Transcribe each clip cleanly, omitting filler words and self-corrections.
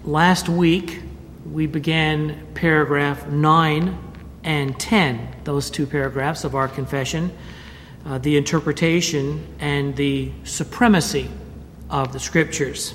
Last week, we began paragraph 9 and 10, those two paragraphs of our confession, the interpretation and the supremacy of the Scriptures.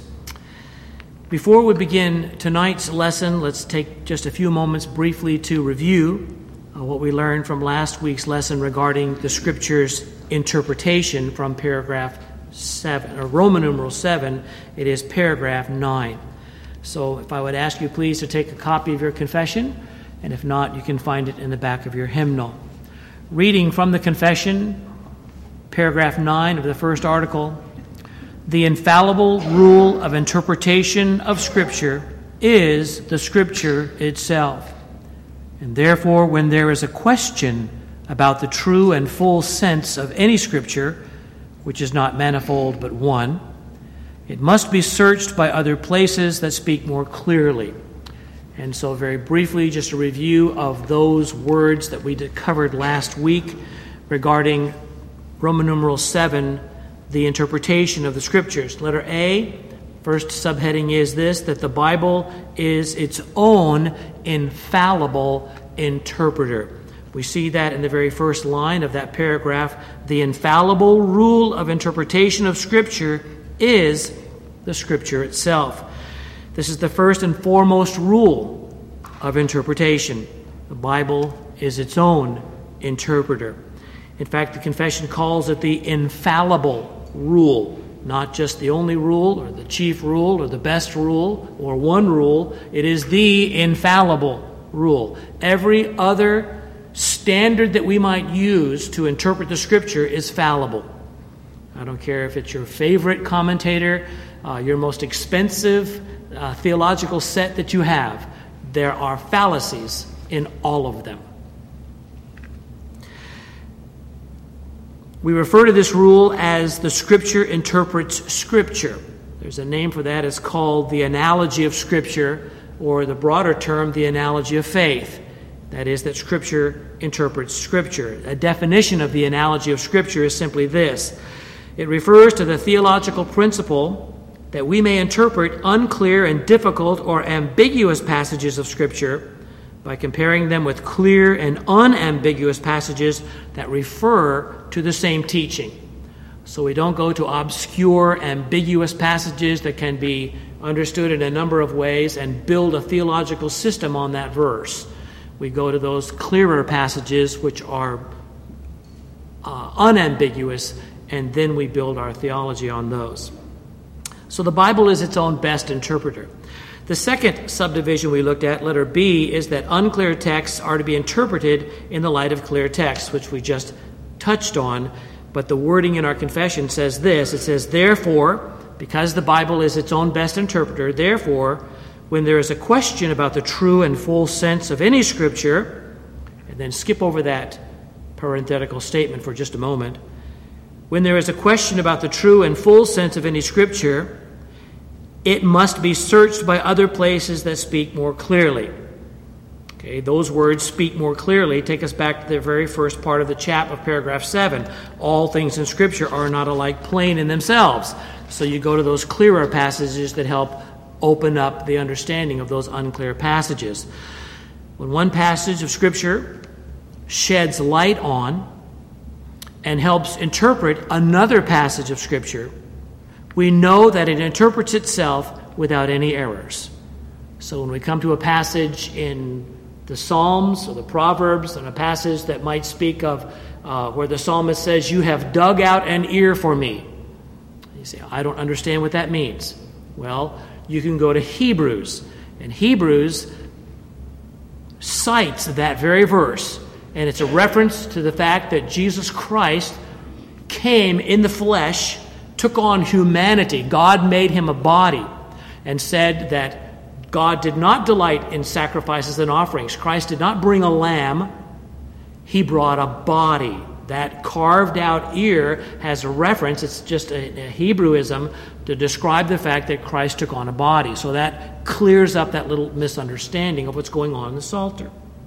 Before we begin tonight's lesson, let's take just a few moments briefly to review what we learned from last week's lesson regarding the Scriptures' interpretation from paragraph 7, or Roman numeral 7. It is paragraph 9. So if I would ask you please to take a copy of your confession, and if not, you can find it in the back of your hymnal. Reading from the confession, paragraph 9 of the first article, the infallible rule of interpretation of Scripture is the Scripture itself. And therefore, when there is a question about the true and full sense of any Scripture, which is not manifold but one, it must be searched by other places that speak more clearly. And so very briefly, just a review of those words that we covered last week regarding Roman numeral 7, the interpretation of the Scriptures. Letter A, first subheading is this, that the Bible is its own infallible interpreter. We see that in the very first line of that paragraph. The infallible rule of interpretation of Scripture is the Scripture itself. This is the first and foremost rule of interpretation. The Bible is its own interpreter. In fact, the confession calls it the infallible rule, not just the only rule or the chief rule or the best rule or one rule. It is the infallible rule. Every other standard that we might use to interpret the Scripture is fallible. I don't care if it's your favorite commentator, your most expensive theological set that you have. There are fallacies in all of them. We refer to this rule as the Scripture interprets Scripture. There's a name for that. It's called the analogy of Scripture, or the broader term, the analogy of faith. That is, that Scripture interprets Scripture. A definition of the analogy of Scripture is simply this. It refers to the theological principle that we may interpret unclear and difficult or ambiguous passages of Scripture by comparing them with clear and unambiguous passages that refer to the same teaching. So we don't go to obscure, ambiguous passages that can be understood in a number of ways and build a theological system on that verse. We go to those clearer passages which are unambiguous, and then we build our theology on those. So the Bible is its own best interpreter. The second subdivision we looked at, letter B, is that unclear texts are to be interpreted in the light of clear texts, which we just touched on. But the wording in our confession says this. It says, therefore, because the Bible is its own best interpreter, therefore, when there is a question about the true and full sense of any Scripture, and then skip over that parenthetical statement for just a moment, when there is a question about the true and full sense of any Scripture, it must be searched by other places that speak more clearly. Okay, those words, speak more clearly, take us back to the very first part of the chap of paragraph 7. All things in Scripture are not alike plain in themselves. So you go to those clearer passages that help open up the understanding of those unclear passages. When one passage of Scripture sheds light on and helps interpret another passage of Scripture, we know that it interprets itself without any errors. So when we come to a passage in the Psalms or the Proverbs, and a passage that might speak of where the psalmist says, you have dug out an ear for me. You say, I don't understand what that means. Well, you can go to Hebrews, and Hebrews cites that very verse, and it's a reference to the fact that Jesus Christ came in the flesh, took on humanity. God made him a body, and said that God did not delight in sacrifices and offerings. Christ did not bring a lamb. He brought a body. That carved out ear has a reference. It's just a Hebrewism to describe the fact that Christ took on a body. So that clears up that little misunderstanding of what's going on in the Psalter.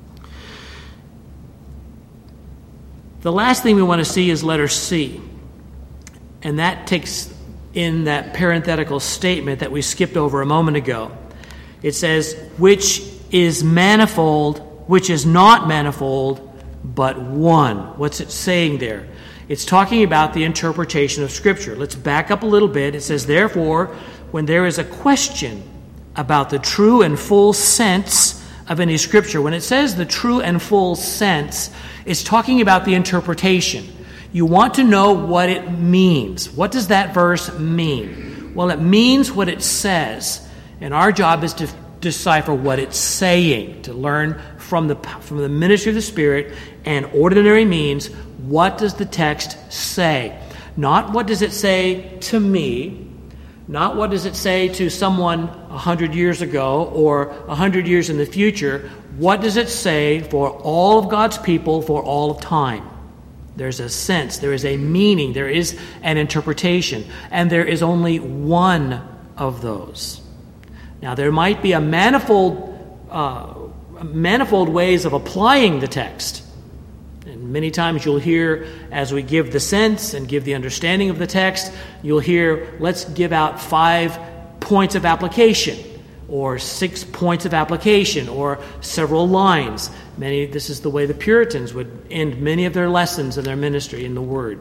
The last thing we want to see is letter C. And that takes in that parenthetical statement that we skipped over a moment ago. It says, which is manifold, which is not manifold, but one. What's it saying there? It's talking about the interpretation of Scripture. Let's back up a little bit. It says, therefore, when there is a question about the true and full sense of any Scripture, when it says the true and full sense, it's talking about the interpretation. You want to know what it means. What does that verse mean? Well, it means what it says. And our job is to decipher what it's saying, to learn from the ministry of the Spirit and ordinary means, what does the text say? Not what does it say to me, not what does it say to someone 100 years ago or 100 years in the future. What does it say for all of God's people for all of time? There's a sense, there is a meaning, there is an interpretation, and there is only one of those. Now, there might be a manifold ways of applying the text. And many times you'll hear, as we give the sense and give the understanding of the text, you'll hear, let's give out 5 points of application, or 6 points of application, or several lines. This is the way the Puritans would end many of their lessons in their ministry in the Word.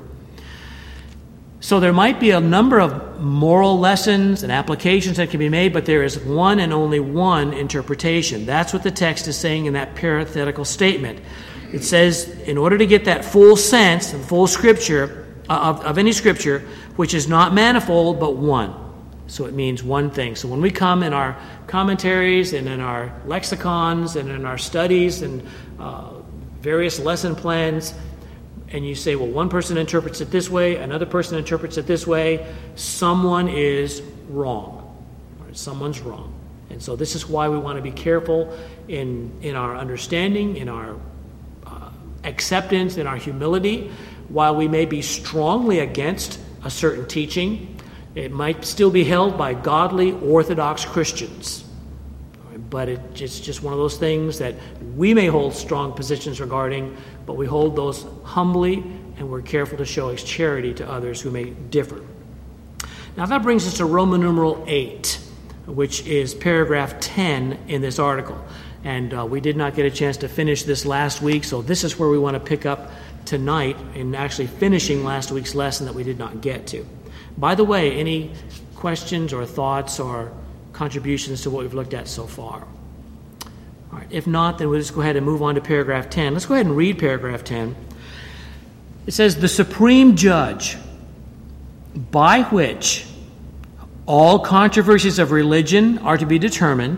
So there might be a number of moral lessons and applications that can be made, but there is one and only one interpretation. That's what the text is saying in that parenthetical statement. It says, in order to get that full sense and full Scripture of any Scripture, which is not manifold, but one. So it means one thing. So when we come in our commentaries and in our lexicons and in our studies and various lesson plans, and you say, well, one person interprets it this way, another person interprets it this way, someone is wrong. Or someone's wrong. And so this is why we want to be careful in our understanding, in our acceptance, in our humility. While we may be strongly against a certain teaching, it might still be held by godly Orthodox Christians. But it's just one of those things that we may hold strong positions regarding, but we hold those humbly, and we're careful to show charity to others who may differ. Now that brings us to Roman numeral 8, which is paragraph 10 in this article. And we did not get a chance to finish this last week, so this is where we want to pick up tonight in actually finishing last week's lesson that we did not get to. By the way, any questions or thoughts or contributions to what we've looked at so far? All right, if not, then we'll just go ahead and move on to paragraph 10. Let's go ahead and read paragraph 10. It says, the supreme judge, by which all controversies of religion are to be determined,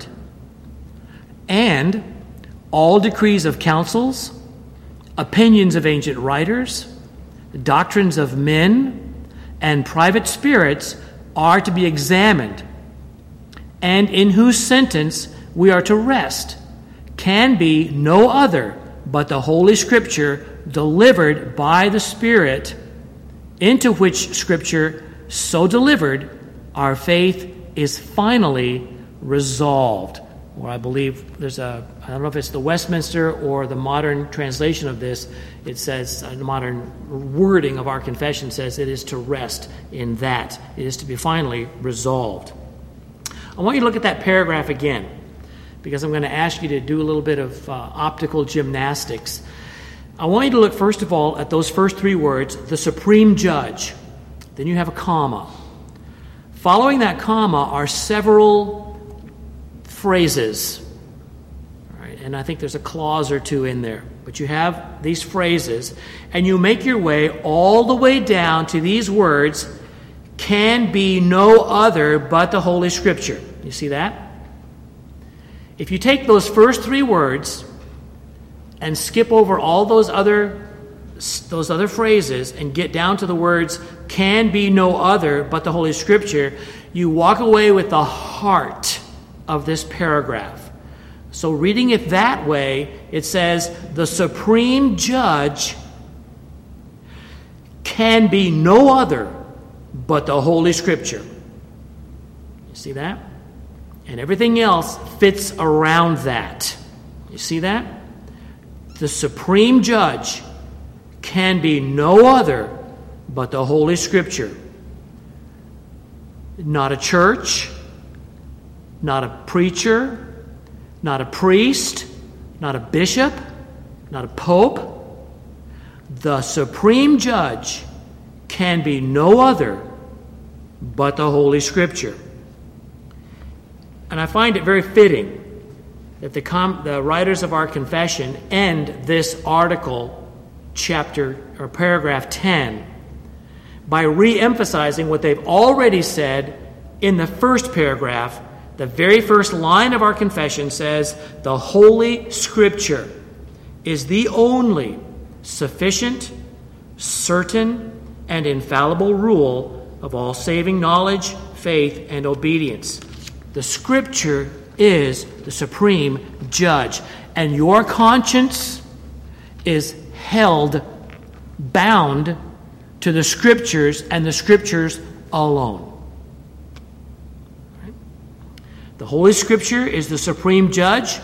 and all decrees of councils, opinions of ancient writers, doctrines of men, and private spirits are to be examined, and in whose sentence we are to rest, can be no other but the Holy Scripture delivered by the Spirit, into which Scripture so delivered our faith is finally resolved. Or I believe there's I don't know if it's the Westminster or the modern translation of this, it says, the modern wording of our confession says it is to rest in that. It is to be finally resolved. I want you to look at that paragraph again, because I'm going to ask you to do a little bit of optical gymnastics. I want you to look, first of all, at those first 3 words, the supreme judge. Then you have a comma. Following that comma are several phrases. All right, and I think there's a clause or 2 in there. But you have these phrases, and you make your way all the way down to these words, can be no other but the Holy Scripture. You see that? If you take those first 3 words and skip over all those other phrases and get down to the words, can be no other but the Holy Scripture, you walk away with the heart of this paragraph. So reading it that way, it says, the supreme judge can be no other but the Holy Scripture. You see that? And everything else fits around that. You see that? The supreme judge can be no other but the Holy Scripture. Not a church, not a preacher, not a priest, not a bishop, not a pope. The supreme judge can be no other but the Holy Scripture. And I find it very fitting that the writers of our confession end this article, chapter or paragraph 10, by re-emphasizing what they've already said in the first paragraph. The very first line of our confession says, "The Holy Scripture is the only sufficient, certain, and infallible rule of all saving knowledge, faith, and obedience." The Scripture is the supreme judge, and your conscience is held bound to the Scriptures and the Scriptures alone. The Holy Scripture is the supreme judge.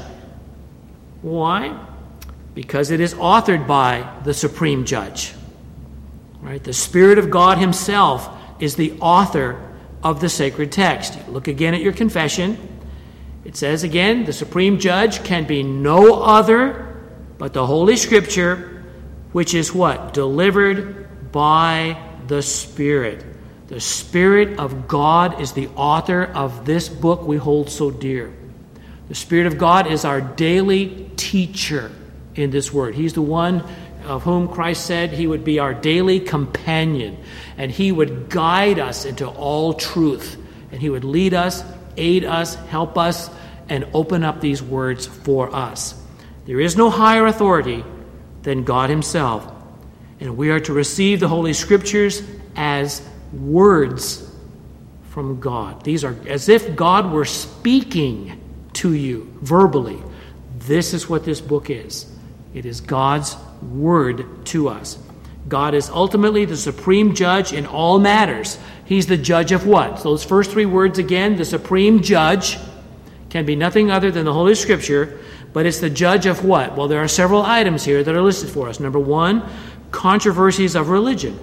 Why? Because it is authored by the supreme judge. Right? The Spirit of God himself is the author of the sacred text. Look again at your confession. It says again, the supreme judge can be no other but the Holy Scripture, which is what? Delivered by the Spirit. The Spirit of God is the author of this book we hold so dear. The Spirit of God is our daily teacher in this word. He's the one of whom Christ said he would be our daily companion, and he would guide us into all truth, and he would lead us, aid us, help us, and open up these words for us. There is no higher authority than God himself, and we are to receive the Holy Scriptures as words from God. These are as if God were speaking to you verbally. This is what this book is. It is God's word to us. God is ultimately the supreme judge in all matters. He's the judge of what? So those first three words again, the supreme judge can be nothing other than the Holy Scripture, but it's the judge of what? Well, there are several items here that are listed for us. Number one, controversies of religion.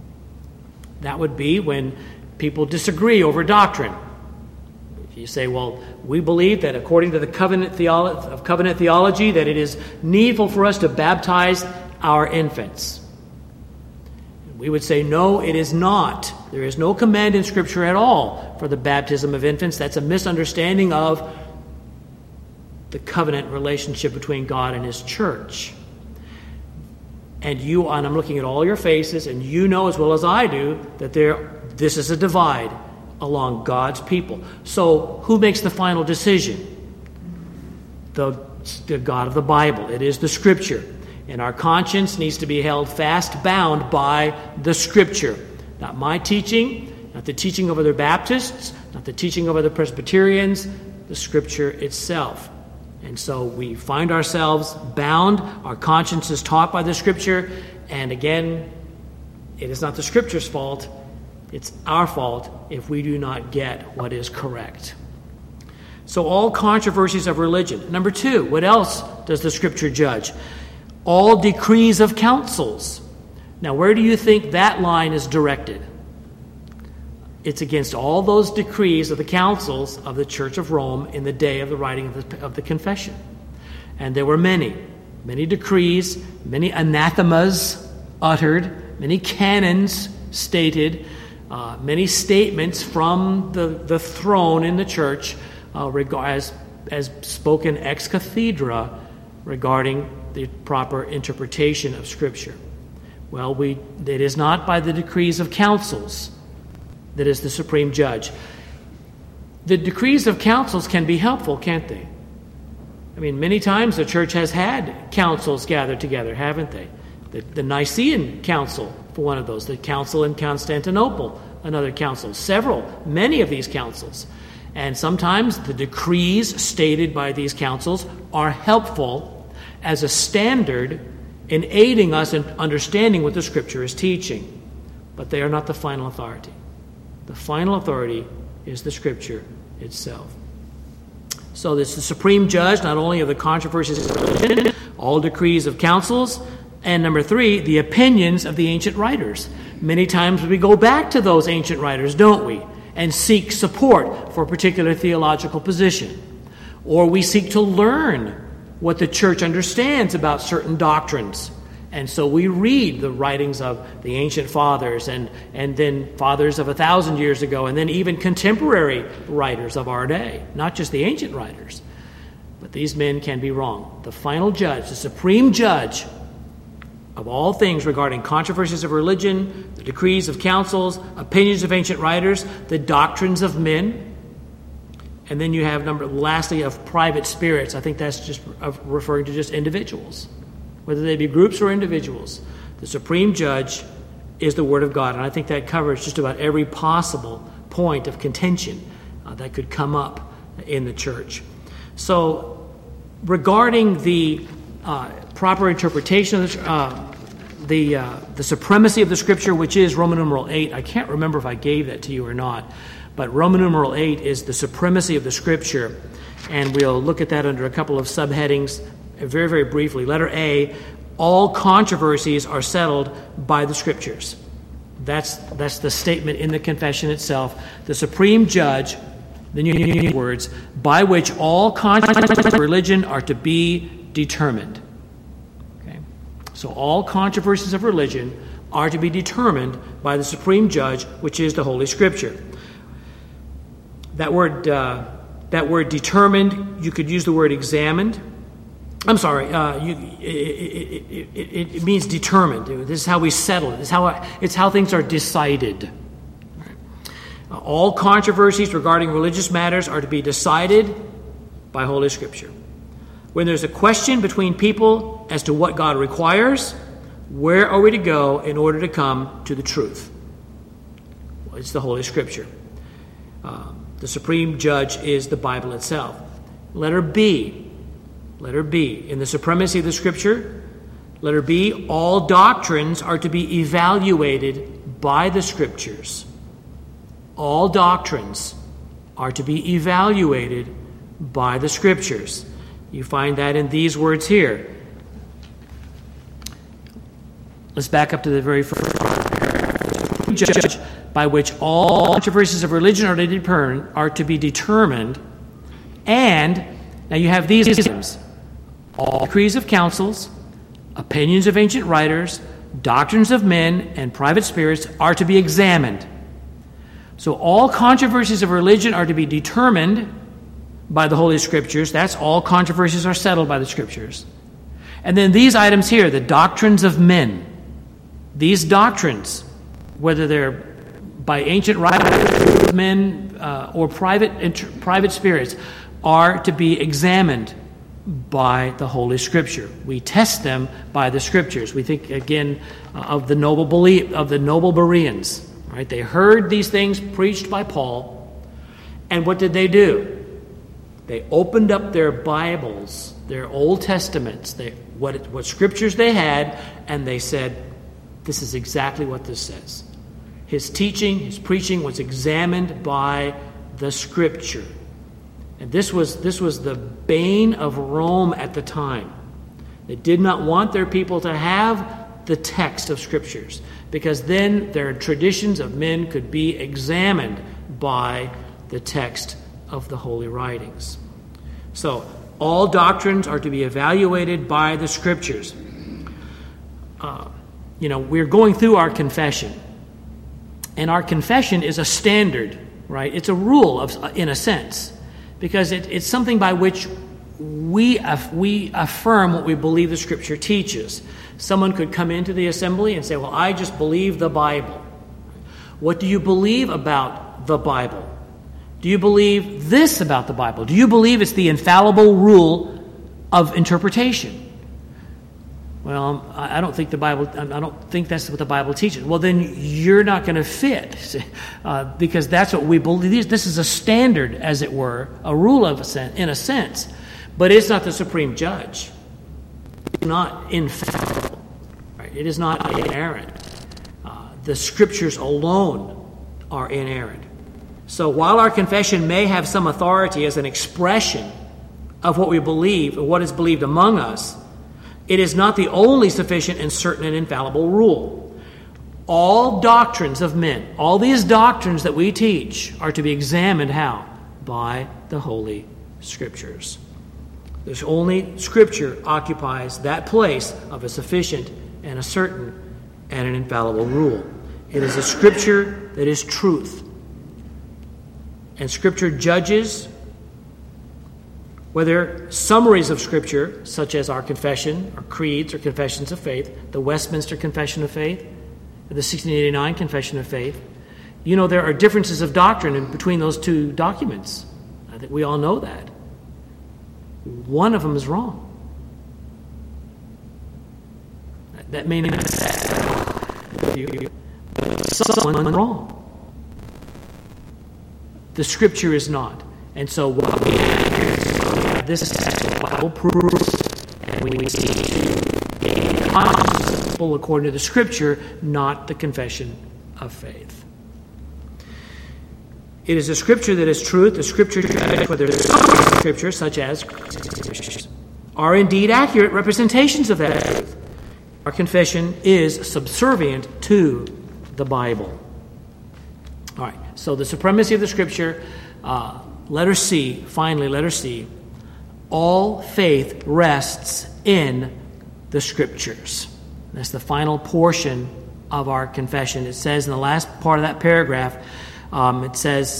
That would be when people disagree over doctrine. If you say, well, we believe that according to the covenant theology, that it is needful for us to baptize our infants. We would say, no, it is not. There is no command in Scripture at all for the baptism of infants. That's a misunderstanding of the covenant relationship between God and his church. And I'm looking at all your faces, and you know as well as I do that this is a divide along God's people. So who makes the final decision? The God of the Bible. It is the Scripture. And our conscience needs to be held fast bound by the Scripture. Not my teaching, not the teaching of other Baptists, not the teaching of other Presbyterians, the Scripture itself. And so we find ourselves bound. Our conscience is taught by the Scripture. And again, it is not the Scripture's fault. It's our fault if we do not get what is correct. So all controversies of religion. Number two, what else does the Scripture judge? All decrees of councils. Now, where do you think that line is directed? It's against all those decrees of the councils of the Church of Rome in the day of the writing of the confession. And there were many decrees, many anathemas uttered, many canons stated, many statements from the throne in the church as spoken ex cathedra regarding the proper interpretation of Scripture. Well, it is not by the decrees of councils that is the supreme judge. The decrees of councils can be helpful, can't they? I mean, many times the church has had councils gathered together, haven't they? The Nicene Council, for one of those. The Council in Constantinople, another council. Many of these councils. And sometimes the decrees stated by these councils are helpful as a standard in aiding us in understanding what the Scripture is teaching. But they are not the final authority. The final authority is the Scripture itself. So this is the supreme judge, not only of the controversies of religion, all decrees of councils, and number three, the opinions of the ancient writers. Many times we go back to those ancient writers, don't we? and seek support for a particular theological position. Or we seek to learn what the church understands about certain doctrines. And so we read the writings of the ancient fathers and then fathers of 1,000 years ago, and then even contemporary writers of our day, not just the ancient writers. But these men can be wrong. The final judge, the supreme judge of all things regarding controversies of religion, the decrees of councils, opinions of ancient writers, the doctrines of men. And then you have lastly of private spirits. I think that's just referring to just individuals, whether they be groups or individuals. The supreme judge is the Word of God, and I think that covers just about every possible point of contention that could come up in the church. So, regarding the proper interpretation of the supremacy of the Scripture, which is Roman numeral 8, I can't remember if I gave that to you or not, but Roman numeral 8 is the supremacy of the Scripture, and we'll look at that under a couple of subheadings very, very briefly. Letter A, all controversies are settled by the Scriptures. That's the statement in the confession itself. The supreme judge, the new words, by which all controversies of religion are to be determined. Okay? So all controversies of religion are to be determined by the supreme judge, which is the Holy Scripture. That word determined, you could use the word examined. I'm sorry, it means determined. This is how we settle it. It's how things are decided. All controversies regarding religious matters are to be decided by Holy Scripture. When there's a question between people as to what God requires, where are we to go in order to come to the truth? Well, it's the Holy Scripture. The supreme judge is the Bible itself. Letter B, in the supremacy of the Scripture, letter B, all doctrines are to be evaluated by the Scriptures. All doctrines are to be evaluated by the Scriptures. You find that in these words here. Let's back up to the very first paragraph. Judge, by which all controversies of religion are to be determined, and now you have these items: all decrees of councils, opinions of ancient writers, doctrines of men, and private spirits are to be examined. So all controversies of religion are to be determined by the Holy Scriptures. That's all controversies are settled by the Scriptures. And then these items here, the doctrines of men. These doctrines, whether they're by ancient writers, men, or private spirits, are to be examined by the Holy Scripture. We test them by the Scriptures. We think again of the noble Bereans. Right? They heard these things preached by Paul, and what did they do? They opened up their Bibles, their Old Testaments, what Scriptures they had, and they said, "This is exactly what this says." His teaching, his preaching was examined by the Scripture. And this was the bane of Rome at the time. They did not want their people to have the text of Scriptures, because then their traditions of men could be examined by the text of the Holy Writings. So, all doctrines are to be evaluated by the Scriptures. We're going through our confession. And our confession is a standard, right? It's a rule, in a sense, because it's something by which we affirm what we believe the Scripture teaches. Someone could come into the assembly and say, "Well, I just believe the Bible." What do you believe about the Bible? Do you believe this about the Bible? Do you believe it's the infallible rule of interpretation? Well, I don't think that's what the Bible teaches. Well, then you're not going to fit, because that's what we believe. This is a standard, as it were, a rule in a sense, but it's not the supreme judge. It's not infallible. Right? It is not inerrant. The Scriptures alone are inerrant. So while our confession may have some authority as an expression of what we believe, or what is believed among us, it is not the only sufficient and certain and infallible rule. All doctrines of men, all these doctrines that we teach are to be examined how? By the Holy Scriptures. There's only Scripture occupies that place of a sufficient and a certain and an infallible rule. It is a Scripture that is truth. And Scripture judges whether summaries of Scripture, such as our confession, our creeds, or confessions of faith, the Westminster Confession of Faith, the 1689 Confession of Faith, there are differences of doctrine between those two documents. I think we all know that. One of them is wrong. That may not be someone wrong. The Scripture is not. And so what we have this Bible proves, and we see to gospel according to the Scripture, not the confession of faith. It is a Scripture that is truth. The Scripture, whether some Scripture, such as are indeed accurate representations of that truth. Our confession is subservient to the Bible. All right, so the supremacy of the Scripture, letter C, finally, letter C, all faith rests in the Scriptures. That's the final portion of our confession. It says in the last part of that paragraph, it says,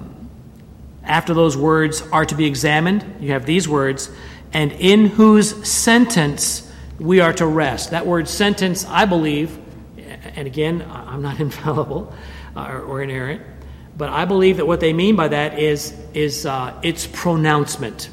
after those words are to be examined, you have these words, and in whose sentence we are to rest. That word sentence, I believe, and again, I'm not infallible or inerrant, but I believe that what they mean by that is its pronouncement.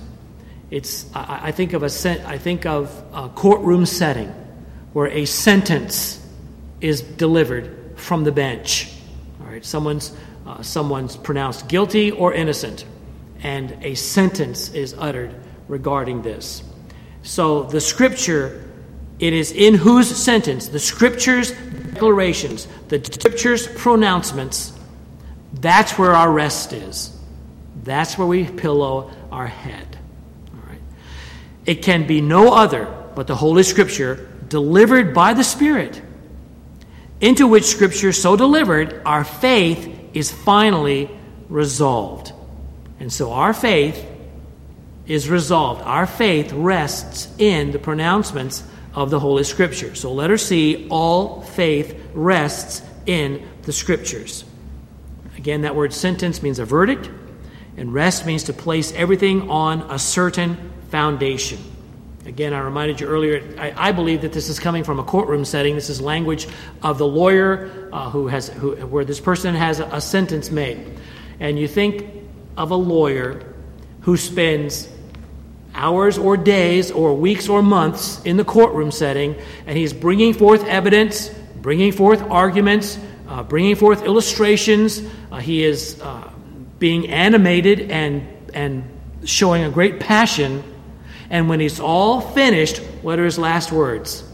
I think of a courtroom setting where a sentence is delivered from the bench. All right, someone's pronounced guilty or innocent, and a sentence is uttered regarding this. So the Scripture, it is in whose sentence, the Scripture's declarations, the Scripture's pronouncements, that's where our rest is. That's where we pillow our head. All right. It can be no other but the Holy Scripture delivered by the Spirit, into which Scripture so delivered, our faith is finally resolved. And so our faith is resolved. Our faith rests in the pronouncements of the Holy Scripture. So letter C, all faith rests in the Scriptures. Again, that word sentence means a verdict, and rest means to place everything on a certain foundation. Again, I reminded you earlier, I believe that this is coming from a courtroom setting. This is language of the lawyer where this person has a sentence made. And you think of a lawyer who spends hours or days or weeks or months in the courtroom setting, and he's bringing forth evidence, bringing forth arguments, bringing forth illustrations. He is being animated and showing a great passion. And when he's all finished, what are his last words?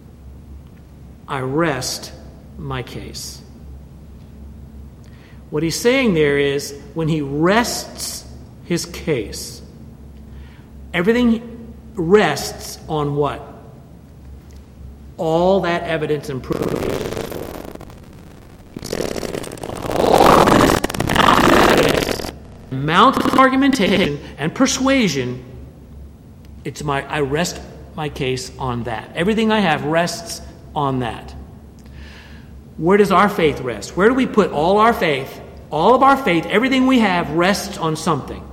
I rest my case. What he's saying there is, when he rests his case, everything rests on what? All that evidence and proof. He says, all this amount of argumentation and persuasion, I rest my case on that. Everything I have rests on that. Where does our faith rest? Where do we put all our faith? All of our faith, everything we have rests on something.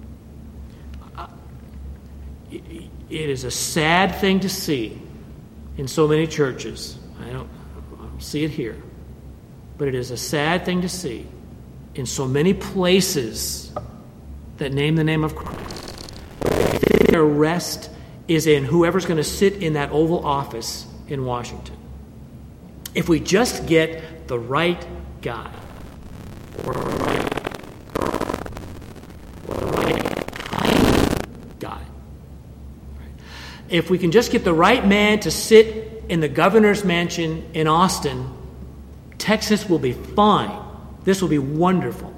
It is a sad thing to see in so many churches. I don't see it here. But it is a sad thing to see in so many places that name the name of Christ. Their rest is in whoever's going to sit in that Oval Office in Washington. If we just get the right guy, or the right girl, or the right guy. If we can just get the right man to sit in the governor's mansion in Austin, Texas will be fine. This will be wonderful.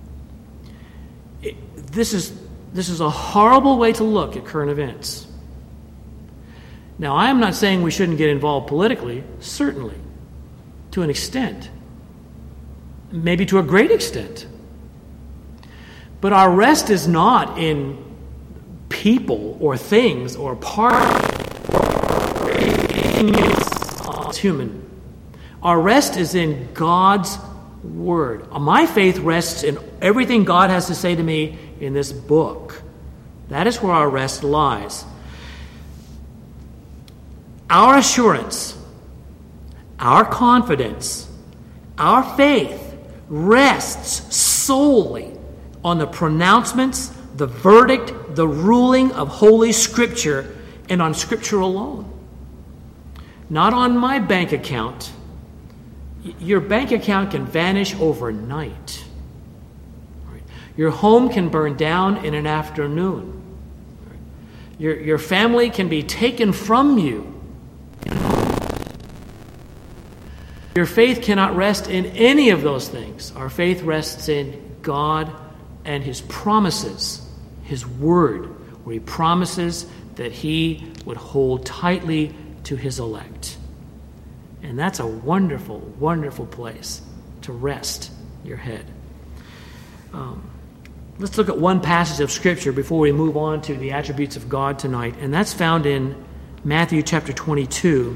This is a horrible way to look at current events. Now, I am not saying we shouldn't get involved politically, certainly. to an extent, maybe to a great extent. But our rest is not in people or things or parties. It's human. Our rest is in God's Word. My faith rests in everything God has to say to me in this book. That is where our rest lies. Our assurance, our confidence, our faith rests solely on the pronouncements, the verdict, the ruling of Holy Scripture, and on Scripture alone. Not on my bank account. Your bank account can vanish overnight. Your home can burn down in an afternoon. Your family can be taken from you. Your faith cannot rest in any of those things. Our faith rests in God and His promises, His Word, where He promises that He would hold tightly to His elect. And that's a wonderful, wonderful place to rest your head. Let's look at one passage of Scripture before we move on to the attributes of God tonight, and that's found in Matthew chapter 22.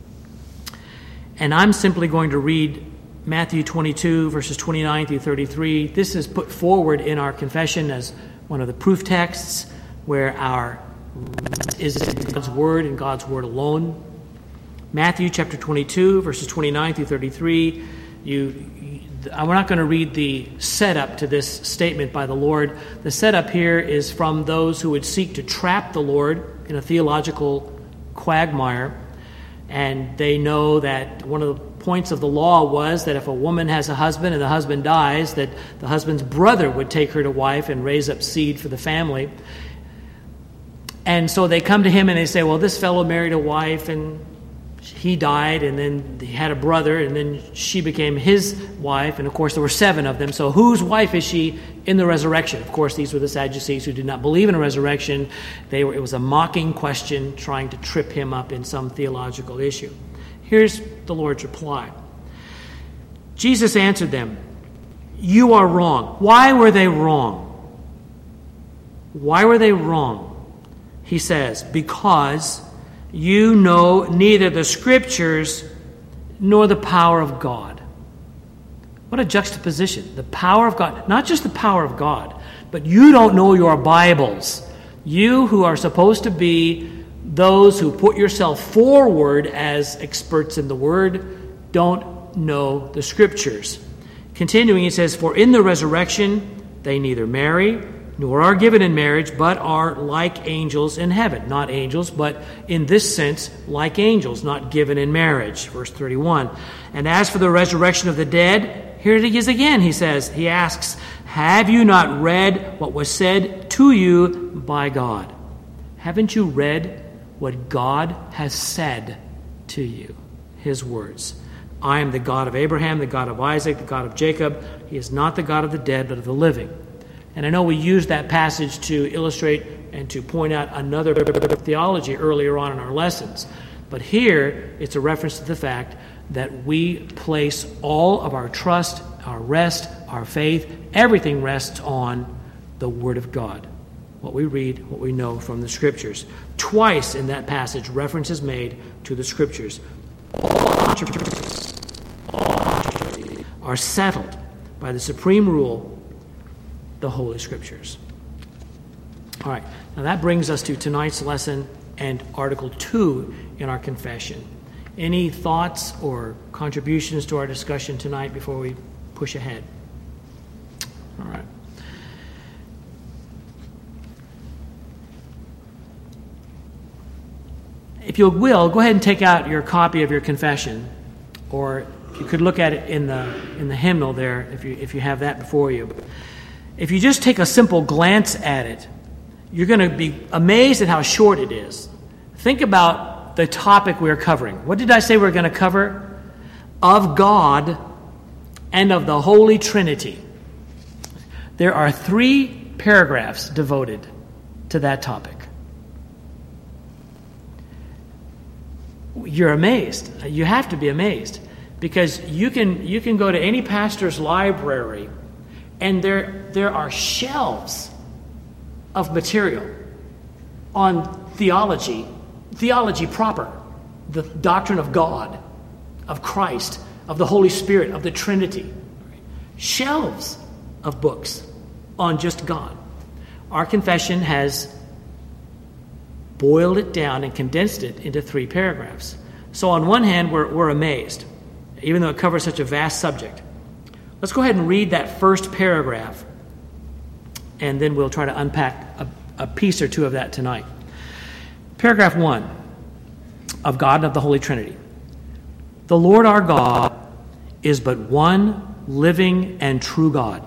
And I'm simply going to read Matthew 22, verses 29 through 33. This is put forward in our confession as one of the proof texts where our is God's Word and God's Word alone. Matthew chapter 22, verses 29 through 33. We're not going to read the setup to this statement by the Lord. The setup here is from those who would seek to trap the Lord in a theological quagmire. And they know that one of the points of the law was that if a woman has a husband and the husband dies, that the husband's brother would take her to wife and raise up seed for the family. And so they come to him and they say, well, this fellow married a wife and he died, and then he had a brother, and then she became his wife, and of course there were 7 of them. So whose wife is she in the resurrection? Of course, these were the Sadducees who did not believe in a resurrection. It was a mocking question trying to trip him up in some theological issue. Here's the Lord's reply. Jesus answered them, "You are wrong." Why were they wrong? Why were they wrong? He says, because you know neither the Scriptures nor the power of God. What a juxtaposition. The power of God. Not just the power of God, but you don't know your Bibles. You who are supposed to be those who put yourself forward as experts in the Word don't know the Scriptures. Continuing, he says, for in the resurrection they neither marry nor are given in marriage, but are like angels in heaven. Not angels, but in this sense, like angels, not given in marriage. Verse 31. And as for the resurrection of the dead, here it is again, he asks, have you not read what was said to you by God? Haven't you read what God has said to you? His words. I am the God of Abraham, the God of Isaac, the God of Jacob. He is not the God of the dead, but of the living. And I know we used that passage to illustrate and to point out another theology earlier on in our lessons. But here, it's a reference to the fact that we place all of our trust, our rest, our faith, everything rests on the Word of God. What we read, what we know from the Scriptures. Twice in that passage, reference is made to the Scriptures. All are settled by the supreme rule, the Holy Scriptures. All right, now that brings us to tonight's lesson and Article 2 in our confession. Any thoughts or contributions to our discussion tonight before we push ahead? All right. If you will, go ahead and take out your copy of your confession, or you could look at it in the hymnal there if you have that before you. If you just take a simple glance at it, you're going to be amazed at how short it is. Think about the topic we're covering. What did I say we're going to cover? Of God and of the Holy Trinity. There are 3 paragraphs devoted to that topic. You're amazed. You have to be amazed. because you can go to any pastor's library, and there are shelves of material on theology proper, the doctrine of God, of Christ, of the Holy Spirit, of the Trinity. Shelves of books on just God. Our confession has boiled it down and condensed it into 3 paragraphs. So on one hand, we're amazed, even though it covers such a vast subject. Let's go ahead and read that first paragraph, and then we'll try to unpack a piece or two of that tonight. Paragraph 1, of God and of the Holy Trinity. The Lord our God is but one living and true God,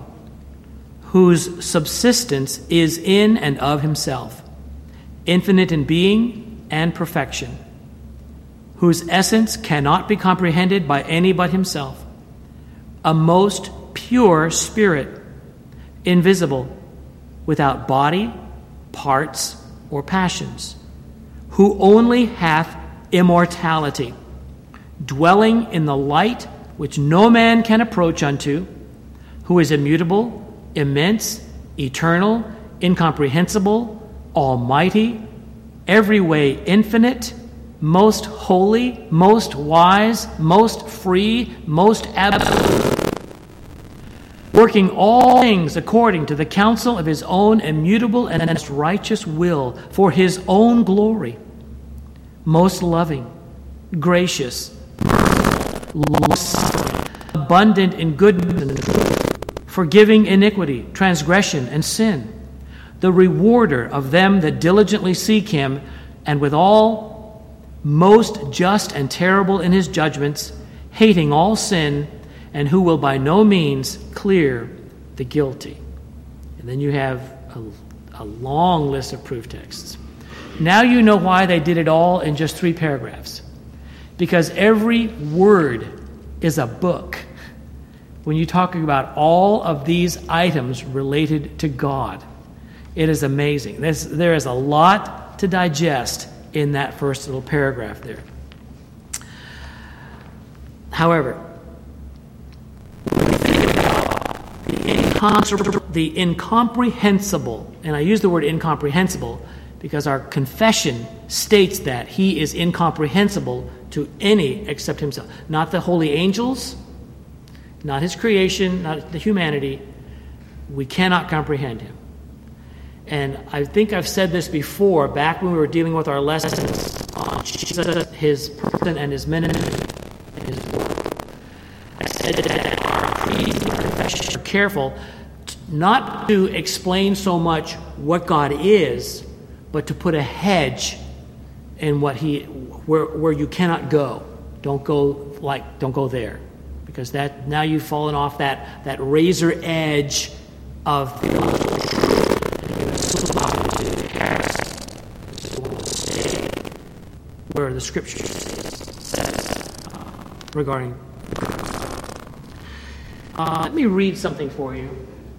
whose subsistence is in and of himself, infinite in being and perfection, whose essence cannot be comprehended by any but himself, a most pure spirit, invisible, without body, parts, or passions, who only hath immortality, dwelling in the light which no man can approach unto, who is immutable, immense, eternal, incomprehensible, almighty, every way infinite, most holy, most wise, most free, most absolute, working all things according to the counsel of his own immutable and most righteous will, for his own glory, most loving, gracious, long-suffering, abundant in goodness and truth, forgiving iniquity, transgression, and sin, the rewarder of them that diligently seek him, and withal most just and terrible in his judgments, hating all sin, and who will by no means clear the guilty. And then you have a long list of proof texts. Now you know why they did it all in just 3 paragraphs. Because every word is a book when you're talking about all of these items related to God. It is amazing. There is a lot to digest in that first little paragraph there. However, the incomprehensible, and I use the word incomprehensible because our confession states that he is incomprehensible to any except himself. Not the holy angels, not his creation, not the humanity. We cannot comprehend him. And I think I've said this before, back when we were dealing with our lessons on Jesus, his person and his ministry and his work. I said that our creed and our confession are careful not to explain so much what God is, but to put a hedge in where you cannot go. Don't go there, because that now you've fallen off that razor edge of theological truth. Where the Scripture says regarding. Let me read something for you.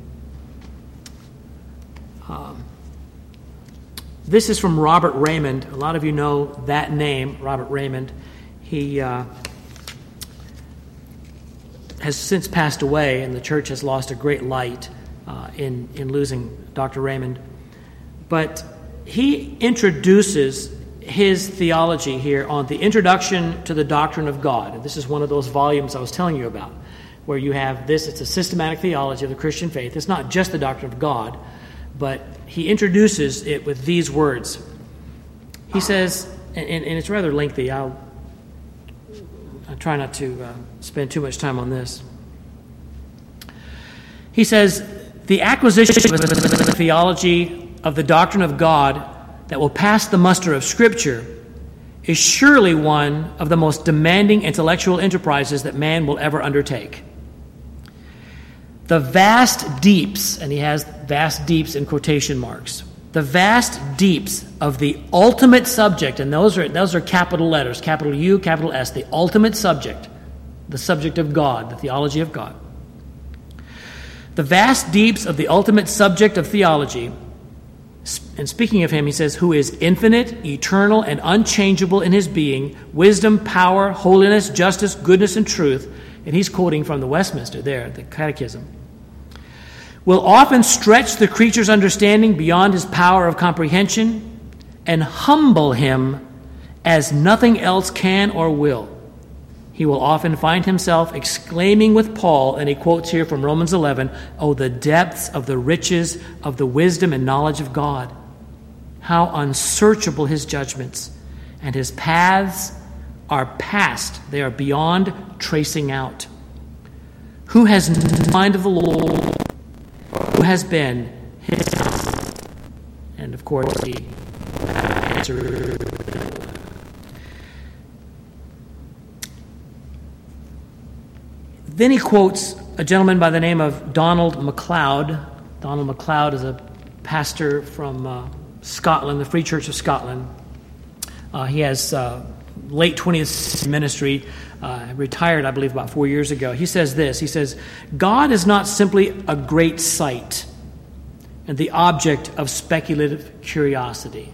This is from Robert Raymond. A lot of you know that name, Robert Raymond. He has since passed away, and the church has lost a great light in losing Dr. Raymond. But he introduces his theology here on the Introduction to the Doctrine of God. And this is one of those volumes I was telling you about, where you have this. It's a systematic theology of the Christian faith. It's not just the doctrine of God, but he introduces it with these words. He says, and it's rather lengthy. I'll try not to spend too much time on this. He says, the acquisition of the theology of the doctrine of God that will pass the muster of Scripture is surely one of the most demanding intellectual enterprises that man will ever undertake. The vast deeps, and he has vast deeps in quotation marks, the vast deeps of the ultimate subject, and those are capital letters, capital U, capital S, the ultimate subject, the subject of God, the theology of God. The vast deeps of the ultimate subject of theology And speaking of him, he says, who is infinite, eternal, and unchangeable in his being, wisdom, power, holiness, justice, goodness, and truth. And he's quoting from the Westminster there, the Catechism. Will often stretch the creature's understanding beyond his power of comprehension and humble him as nothing else can or will. He will often find himself exclaiming with Paul, and he quotes here from Romans 11, "Oh, the depths of the riches of the wisdom and knowledge of God. How unsearchable his judgments, and his paths are past, they are beyond tracing out. Who has known the mind of the Lord? Who has been his son?" And of course, the answer. Then he quotes a gentleman by the name of Donald MacLeod. Donald MacLeod is a pastor from Scotland, the Free Church of Scotland. He has late 20th ministry, retired, I believe, about 4 years ago. He says this, he says, "God is not simply a great sight and the object of speculative curiosity.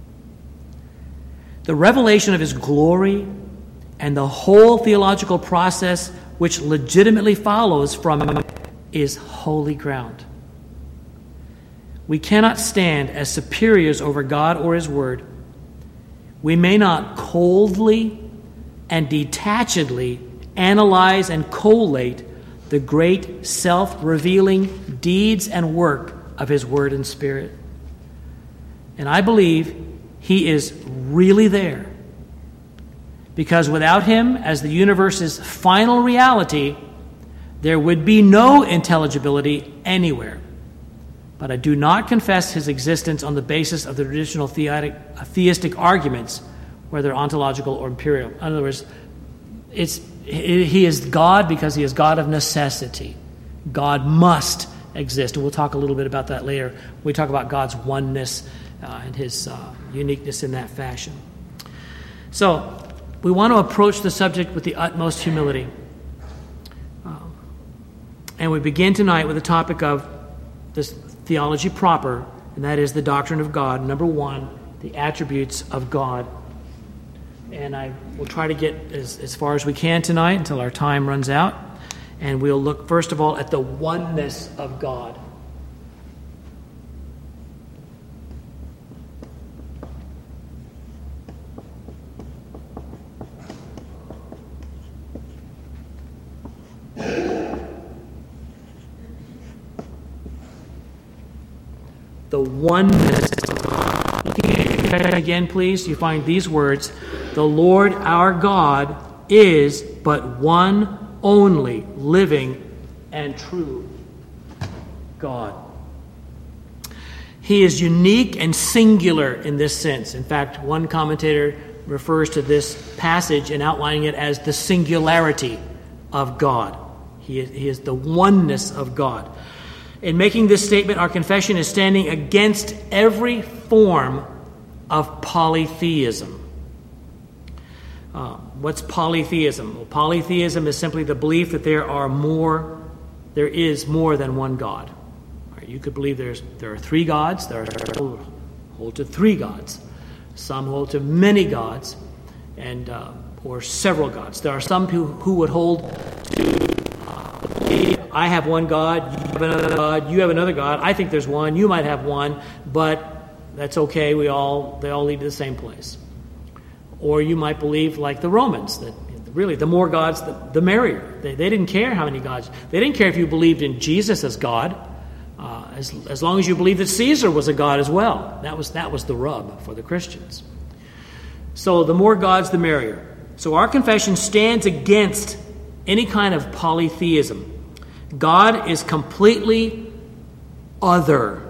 The revelation of his glory and the whole theological process which legitimately follows from him is holy ground. We cannot stand as superiors over God or his word. We may not coldly and detachedly analyze and collate the great self-revealing deeds and work of his word and spirit. And I believe he is really there. Because without him, as the universe's final reality, there would be no intelligibility anywhere. But I do not confess his existence on the basis of the traditional theistic arguments, whether ontological or empirical. In other words, he is God because he is God of necessity. God must exist. And we'll talk a little bit about that later. We talk about God's oneness and his uniqueness in that fashion. So, we want to approach the subject with the utmost humility. And we begin tonight with the topic of this theology proper, and that is the doctrine of God. Number one, the attributes of God. And I will try to get as far as we can tonight until our time runs out. And we'll look, first of all, at the oneness of God. The oneness of God. Looking at it again, please, you find these words. The Lord our God is but one only living and true God. He is unique and singular in this sense. In fact, one commentator refers to this passage in outlining it as the singularity of God. He is the oneness of God. In making this statement, our confession is standing against every form of polytheism. What's polytheism? Well, polytheism is simply the belief that there is more than one God. Right, you could believe there are three gods. There are some who hold to three gods. Some hold to many gods, and or several gods. There are some who would hold to I have one God, you have another God, you have another God. I think there's one, you might have one, but that's okay. They all lead to the same place. Or you might believe, like the Romans, that really the more gods, the merrier. They didn't care how many gods. They didn't care if you believed in Jesus as God, as long as you believed that Caesar was a god as well. That was the rub for the Christians. So the more gods, the merrier. So our confession stands against any kind of polytheism. God is completely other.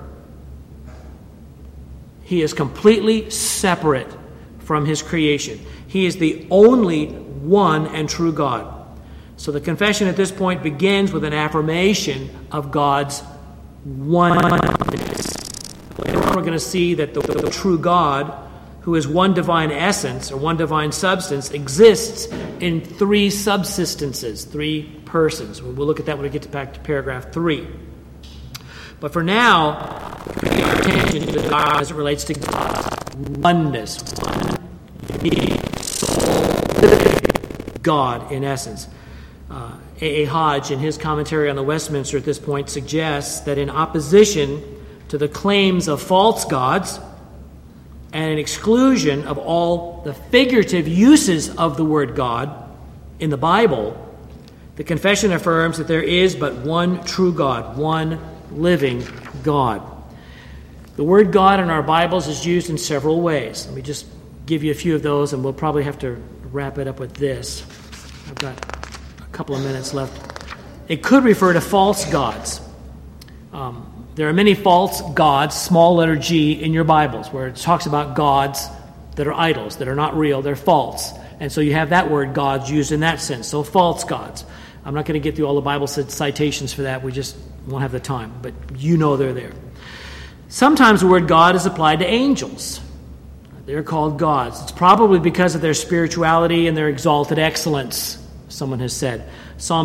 He is completely separate from his creation. He is the only one and true God. So the confession at this point begins with an affirmation of God's oneness. Later on, we're going to see that the true God, who is one divine essence or one divine substance, exists in three subsistences, three persons. We'll look at that when we get back to paragraph 3. But for now, pay our attention to God as it relates to God's oneness. One, unique, sole, living God, in essence. A. Hodge, in his commentary on the Westminster at this point, suggests that in opposition to the claims of false gods and an exclusion of all the figurative uses of the word God in the Bible, the confession affirms that there is but one true God, one living God. The word God in our Bibles is used in several ways. Let me just give you a few of those, and we'll probably have to wrap it up with this. I've got a couple of minutes left. It could refer to false gods. There are many false gods, small letter G, in your Bibles, where it talks about gods that are idols, that are not real, they're false. And so you have that word gods used in that sense, so false gods. I'm not going to get through all the Bible citations for that, we just won't have the time, but you know they're there. Sometimes the word God is applied to angels. They're called gods. It's probably because of their spirituality and their exalted excellence, someone has said. Psalm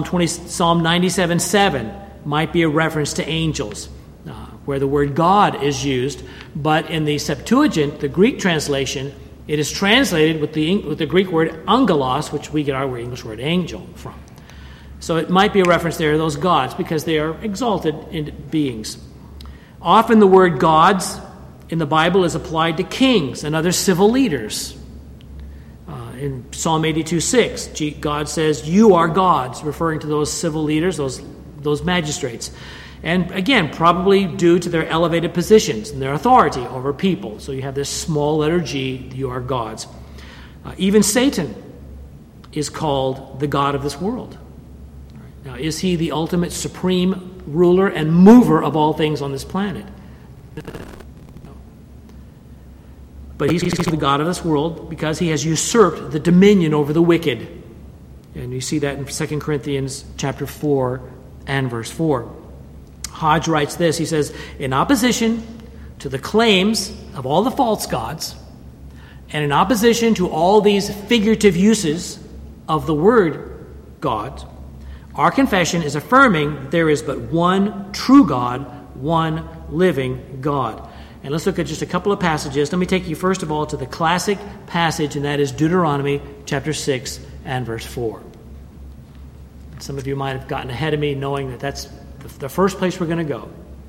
97:7 might be a reference to angels, where the word God is used, but in the Septuagint, the Greek translation, it is translated with the Greek word angelos, which we get our English word angel from. So it might be a reference there to those gods because they are exalted beings. Often the word gods in the Bible is applied to kings and other civil leaders. In Psalm 82:6, God says, "You are gods," referring to those civil leaders, those magistrates. And again, probably due to their elevated positions and their authority over people. So you have this small letter G, you are gods. Even Satan is called the god of this world. Now, is he the ultimate supreme ruler and mover of all things on this planet? No. But he's the god of this world because he has usurped the dominion over the wicked. And you see that in 2 Corinthians chapter 4 and verse 4. Hodge writes this, he says, in opposition to the claims of all the false gods, and in opposition to all these figurative uses of the word God, our confession is affirming that there is but one true God, one living God. And let's look at just a couple of passages. Let me take you first of all to the classic passage, and that is Deuteronomy chapter 6 and verse 4. Some of you might have gotten ahead of me knowing that that's the first place we're going to go.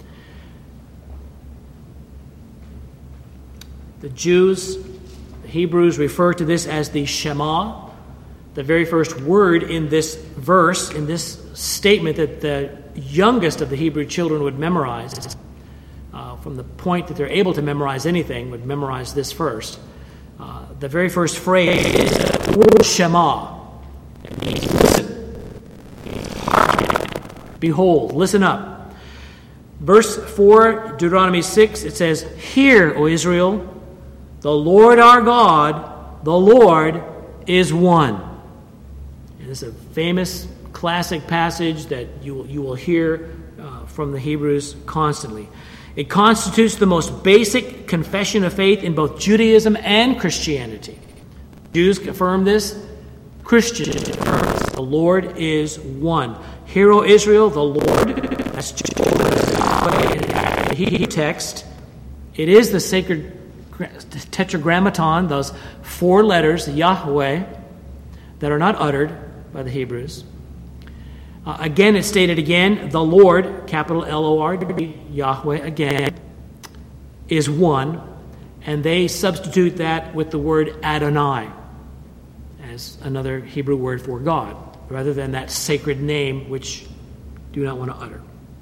The Jews, the Hebrews refer to this as the Shema, the very first word in this verse, in this statement that the youngest of the Hebrew children would memorize. From the point that they're able to memorize anything, would memorize this first. The very first phrase is the word Shema. It means listen. It means hearken. Behold, listen up. Verse 4, Deuteronomy 6, it says, Hear, O Israel, the Lord our God, the Lord is one. And this is a famous classic passage that you will hear from the Hebrews constantly. It constitutes the most basic confession of faith in both Judaism and Christianity. Jews affirm this. Christians affirm this. The Lord is one. Hear, O Israel, the Lord. That's Jehovah in the Hebrew text. It is the sacred tetragrammaton, those four letters, Yahweh, that are not uttered by the Hebrews. Again, it's stated again, the Lord, capital L-O-R-D, Yahweh, again, is one, and they substitute that with the word Adonai as another Hebrew word for God, rather than that sacred name which do not want to utter.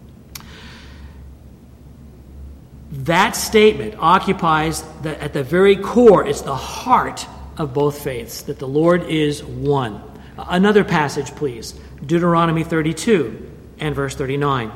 That statement occupies at the very core, it's the heart of both faiths, that the Lord is one. Another passage, please. Deuteronomy 32 and verse 39.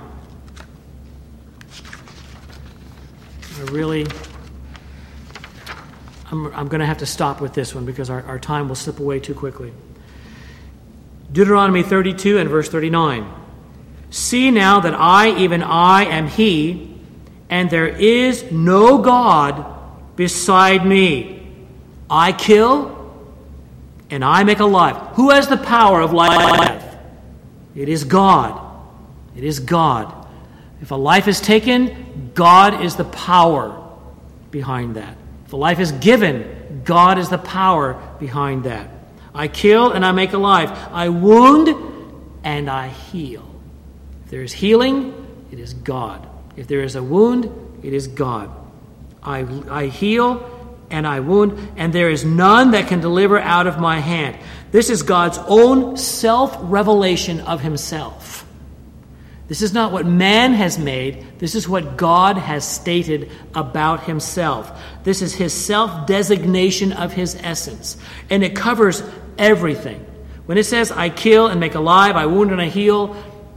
I'm going to have to stop with this one because our time will slip away too quickly. Deuteronomy 32 and verse 39. See now that I, even I, am He, and there is no God beside me. I kill and I make alive. Who has the power of life? It is God. It is God. If a life is taken, God is the power behind that. If a life is given, God is the power behind that. I kill and I make alive. I wound and I heal. If there is healing, it is God. If there is a wound, it is God. I heal and I wound, and there is none that can deliver out of my hand. This is God's own self-revelation of himself. This is not what man has made. This is what God has stated about himself. This is his self-designation of his essence. And it covers everything. When it says, I kill and make alive, I wound and I heal,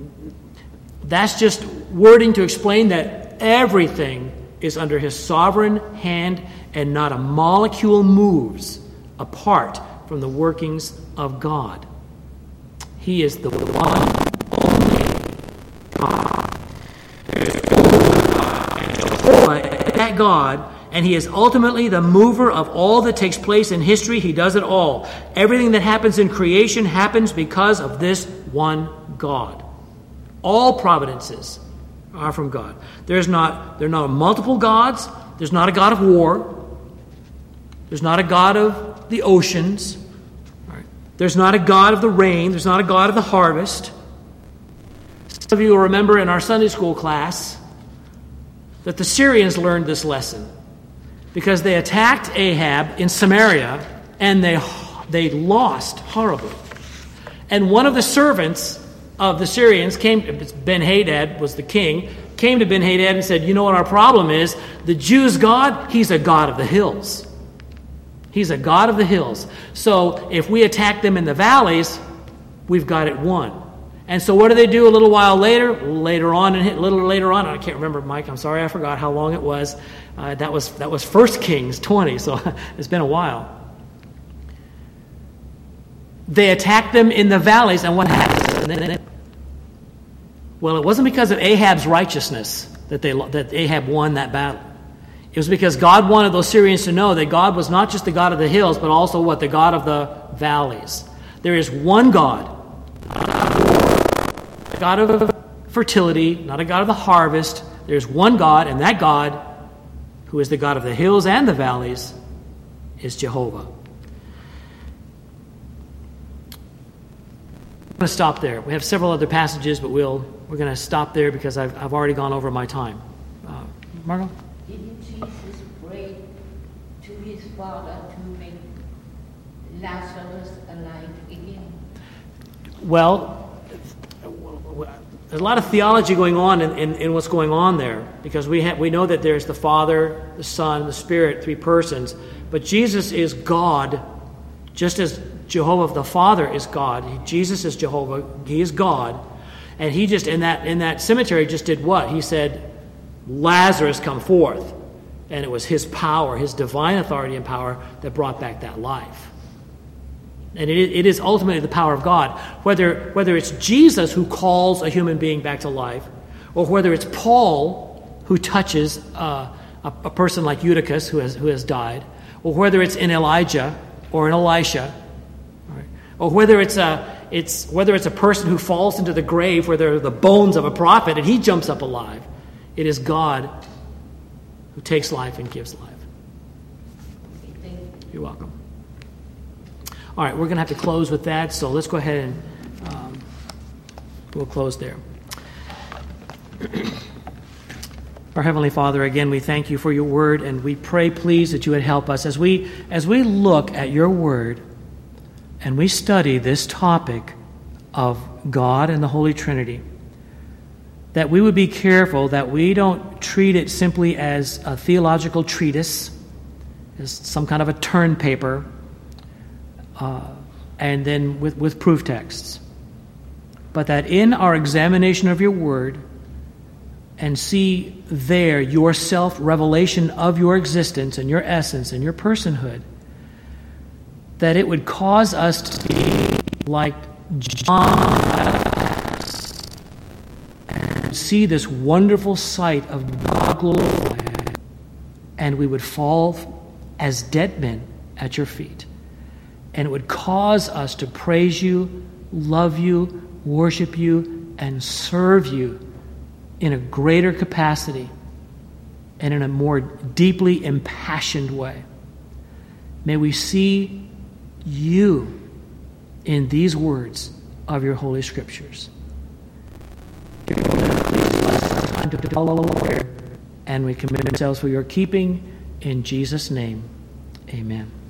that's just wording to explain that everything is under his sovereign hand and not a molecule moves apart from the workings of God. He is the one only God. There is only God, and Jehovah is that God, and he is ultimately the mover of all that takes place in history. He does it all. Everything that happens in creation happens because of this one God. All providences are from God. There are not multiple gods. There's not a God of war. There's not a God of the oceans. Right. There's not a God of the rain. There's not a God of the harvest. Some of you will remember in our Sunday school class that the Syrians learned this lesson because they attacked Ahab in Samaria and they lost horribly. And one of the servants of the Syrians Ben-Hadad was the king, came to Ben-Hadad and said, you know what our problem is? The Jews' God, he's a God of the hills. He's a God of the hills. So if we attack them in the valleys, we've got it won. And so what do they do a little later on, I can't remember, Mike, I'm sorry, I forgot how long it was. That was 1 Kings 20, so it's been a while. They attacked them in the valleys, and what happened? Well, it wasn't because of Ahab's righteousness that Ahab won that battle. It was because God wanted those Syrians to know that God was not just the God of the hills, but also what? The God of the valleys. There is one God. A God of fertility, not a God of the harvest. There's one God, and that God, who is the God of the hills and the valleys, is Jehovah. I'm going to stop there. We have several other passages, but we're going to stop there because I've already gone over my time. Margot? Didn't Jesus pray to his Father to make Lazarus alive again? Well, there's a lot of theology going on in what's going on there, because we know that there's the Father, the Son, the Spirit, three persons, but Jesus is God, just as Jehovah the Father is God. Jesus is Jehovah. He is God, and he just in that cemetery just did what? He said, "Lazarus, come forth," and it was his power, his divine authority and power, that brought back that life. And it is ultimately the power of God. Whether it's Jesus who calls a human being back to life, or whether it's Paul who touches a person like Eutychus who has died, or whether it's in Elijah or in Elisha, right? Or whether it's a person who falls into the grave where there are the bones of a prophet and he jumps up alive. It is God who takes life and gives life. You're welcome. All right, we're going to have to close with that, so let's go ahead and we'll close there. Our Heavenly Father, again, we thank you for your word, and we pray, please, that you would help us as we look at your word and we study this topic of God and the Holy Trinity, that we would be careful that we don't treat it simply as a theological treatise, as some kind of a turn paper, and then with proof texts, but that in our examination of your word and see there your self-revelation of your existence and your essence and your personhood, that it would cause us to be like John and see this wonderful sight of God glorified, and we would fall as dead men at your feet. And it would cause us to praise you, love you, worship you, and serve you in a greater capacity and in a more deeply impassioned way. May we see you in these words of your Holy Scriptures. Please bless our time to follow prayer, and we commit ourselves for your keeping. In Jesus' name, amen.